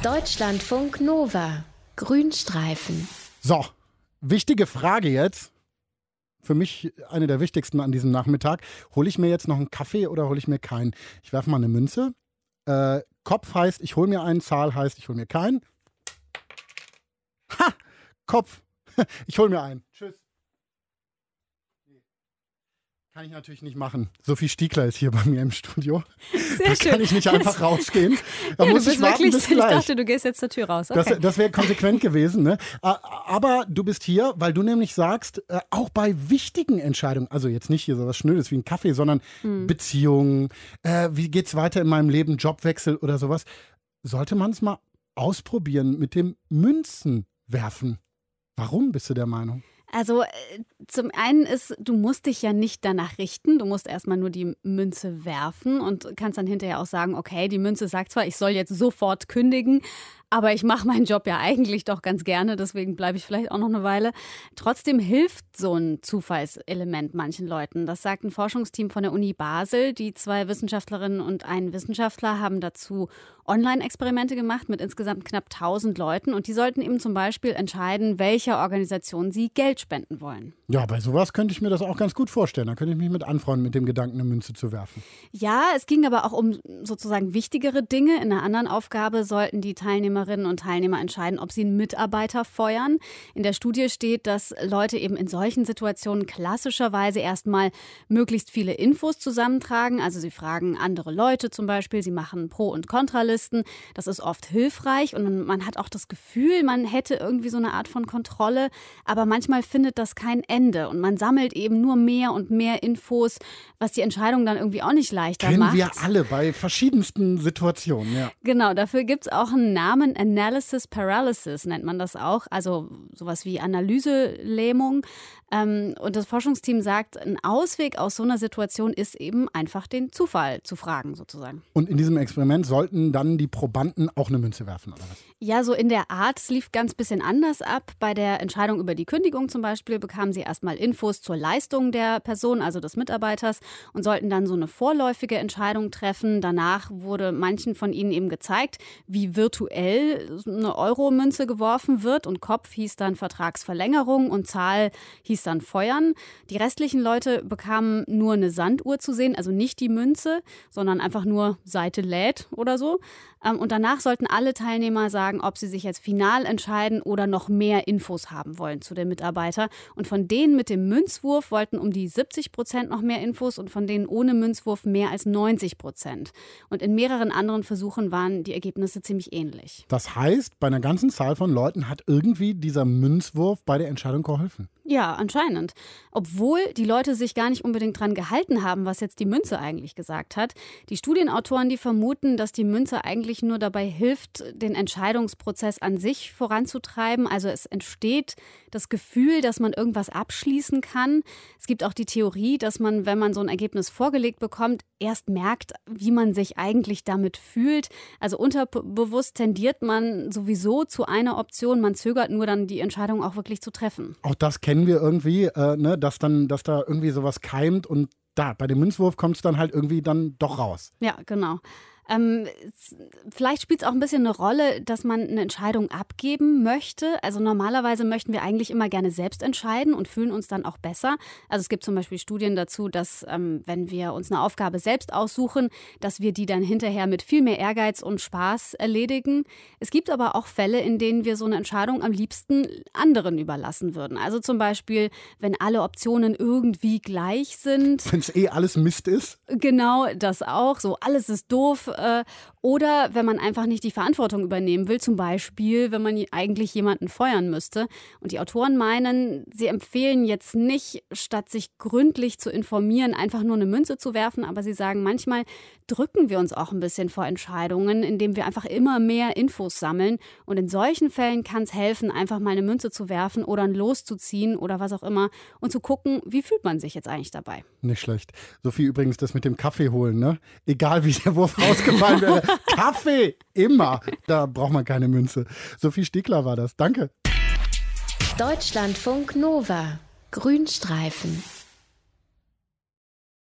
Deutschlandfunk Nova. Grünstreifen. So, wichtige Frage jetzt. Für mich eine der wichtigsten an diesem Nachmittag. Hole ich mir jetzt noch einen Kaffee oder hole ich mir keinen? Ich werfe mal eine Münze. Kopf heißt, ich hole mir einen. Zahl heißt, ich hole mir keinen. Ha! Kopf. Ich hole mir einen. Tschüss. Kann ich natürlich nicht machen. Sophie Stiegler ist hier bei mir im Studio. Sehr da schön. kann ich nicht einfach rausgehen. Da Ja, muss du ich bist warten wirklich, bis gleich. ich dachte, du gehst jetzt zur Tür raus. Okay. Das wäre konsequent gewesen. Ne? Aber du bist hier, weil du nämlich sagst, auch bei wichtigen Entscheidungen, also jetzt nicht hier so was Schnödes wie ein Kaffee, sondern Beziehungen, wie geht's weiter in meinem Leben, Jobwechsel oder sowas, sollte man es mal ausprobieren mit dem Münzenwerfen. Warum bist du der Meinung? Also zum einen ist, du musst dich ja nicht danach richten. Du musst erstmal nur die Münze werfen und kannst dann hinterher auch sagen, okay, die Münze sagt zwar, ich soll jetzt sofort kündigen, aber ich mache meinen Job ja eigentlich doch ganz gerne, deswegen bleibe ich vielleicht auch noch eine Weile. Trotzdem hilft so ein Zufallselement manchen Leuten. Das sagt ein Forschungsteam von der Uni Basel. Die 2 Wissenschaftlerinnen und ein Wissenschaftler haben dazu Online-Experimente gemacht mit insgesamt knapp 1000 Leuten. Und die sollten eben zum Beispiel entscheiden, welcher Organisation sie Geld spenden wollen. Ja, bei sowas könnte ich mir das auch ganz gut vorstellen. Da könnte ich mich mit anfreunden, mit dem Gedanken, eine Münze zu werfen. Ja, es ging aber auch um sozusagen wichtigere Dinge. In einer anderen Aufgabe sollten die Teilnehmerinnen und Teilnehmer entscheiden, ob sie einen Mitarbeiter feuern. In der Studie steht, dass Leute eben in solchen Situationen klassischerweise erstmal möglichst viele Infos zusammentragen. Also sie fragen andere Leute zum Beispiel, sie machen Pro- und Kontralisten. Das ist oft hilfreich und man hat auch das Gefühl, man hätte irgendwie so eine Art von Kontrolle. Aber manchmal findet das kein Ende und man sammelt eben nur mehr und mehr Infos, was die Entscheidung dann irgendwie auch nicht leichter macht. Kennen wir alle bei verschiedensten Situationen, ja. Genau, dafür gibt es auch einen Namen, Analysis Paralysis nennt man das auch, also sowas wie Analyselähmung. Und das Forschungsteam sagt, ein Ausweg aus so einer Situation ist eben einfach den Zufall zu fragen sozusagen. Und in diesem Experiment sollten dann die Probanden auch eine Münze werfen, oder was? Ja, so in der Art. Es lief ganz bisschen anders ab. Bei der Entscheidung über die Kündigung zum Beispiel bekamen sie erstmal Infos zur Leistung der Person, also des Mitarbeiters, und sollten dann so eine vorläufige Entscheidung treffen. Danach wurde manchen von ihnen eben gezeigt, wie virtuell eine Euromünze geworfen wird. Und Kopf hieß dann Vertragsverlängerung und Zahl hieß dann Feuern. Die restlichen Leute bekamen nur eine Sanduhr zu sehen, also nicht die Münze, sondern einfach nur Seite lädt oder so. Und danach sollten alle Teilnehmer sagen, ob sie sich jetzt final entscheiden oder noch mehr Infos haben wollen zu dem Mitarbeiter. Und von denen mit dem Münzwurf wollten um die 70% noch mehr Infos und von denen ohne Münzwurf mehr als 90%. Und in mehreren anderen Versuchen waren die Ergebnisse ziemlich ähnlich. Das heißt, bei einer ganzen Zahl von Leuten hat irgendwie dieser Münzwurf bei der Entscheidung geholfen. Ja, anscheinend. Obwohl die Leute sich gar nicht unbedingt dran gehalten haben, was jetzt die Münze eigentlich gesagt hat. Die Studienautoren, die vermuten, dass die Münze eigentlich nur dabei hilft, den Entscheidungsprozess an sich voranzutreiben. Also es entsteht das Gefühl, dass man irgendwas abschließen kann. Es gibt auch die Theorie, dass man, wenn man so ein Ergebnis vorgelegt bekommt, erst merkt, wie man sich eigentlich damit fühlt. Also unterbewusst tendiert man sowieso zu einer Option. Man zögert nur dann, die Entscheidung auch wirklich zu treffen. Auch das kennen wir irgendwie, ne, dass da irgendwie sowas keimt und da, bei dem Münzwurf kommt es dann halt irgendwie dann doch raus. Ja, genau. Vielleicht spielt es auch ein bisschen eine Rolle, dass man eine Entscheidung abgeben möchte. Also normalerweise möchten wir eigentlich immer gerne selbst entscheiden und fühlen uns dann auch besser. Also es gibt zum Beispiel Studien dazu, dass wenn wir uns eine Aufgabe selbst aussuchen, dass wir die dann hinterher mit viel mehr Ehrgeiz und Spaß erledigen. Es gibt aber auch Fälle, in denen wir so eine Entscheidung am liebsten anderen überlassen würden. Also zum Beispiel, wenn alle Optionen irgendwie gleich sind. Wenn es alles Mist ist. Genau, das auch. So, alles ist doof. Oder wenn man einfach nicht die Verantwortung übernehmen will, zum Beispiel, wenn man eigentlich jemanden feuern müsste. Und die Autoren meinen, sie empfehlen jetzt nicht, statt sich gründlich zu informieren, einfach nur eine Münze zu werfen. Aber sie sagen, manchmal drücken wir uns auch ein bisschen vor Entscheidungen, indem wir einfach immer mehr Infos sammeln. Und in solchen Fällen kann es helfen, einfach mal eine Münze zu werfen oder ein Los zu ziehen oder was auch immer und zu gucken, wie fühlt man sich jetzt eigentlich dabei. Nicht schlecht. Sophie, übrigens, das mit dem Kaffee holen, ne? Egal wie der Wurf rausgefallen wäre. Kaffee, immer. Da braucht man keine Münze. Sophie Stiegler war das. Danke. Deutschlandfunk Nova. Grünstreifen.